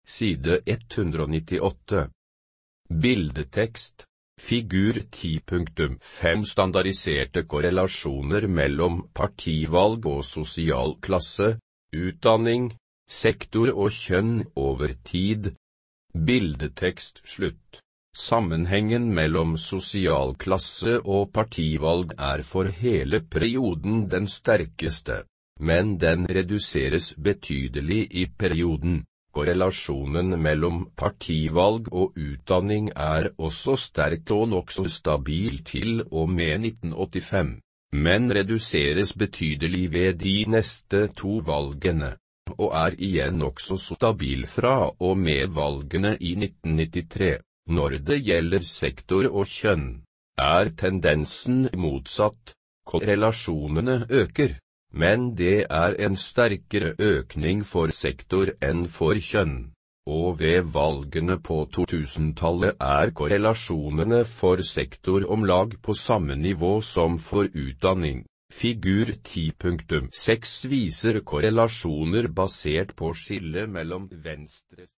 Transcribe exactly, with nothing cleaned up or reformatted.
side ett hundre nittiåtte. Bildetekst, figur ti punktum fem Standardiserte korrelasjoner mellom partivalg og sosial klasse, utdanning, sektor og kjønn over tid. Bildetekst slutt. Sammenhengen mellom sosial klasse og partivalg er for hele perioden den sterkeste, men den reduseres betydelig i perioden. Korrelasjonen mellom partivalg og utdanning er også sterk og nokså stabil til og med nitten åttifem, men reduseres betydelig ved de neste to valgene, og er igjen nokså stabil fra og med valgene i nitten nittitre. Når det gjelder sektor og kjønn, er tendensen motsatt. Korrelasjonene øker, men det er en sterkere økning for sektor enn for kjønn, og ved valgene på totusentallet er korrelasjonene for sektor om lag på samme nivå som for utdanning. Figur ti punktum seks viser korrelasjoner basert på skillet mellom venstre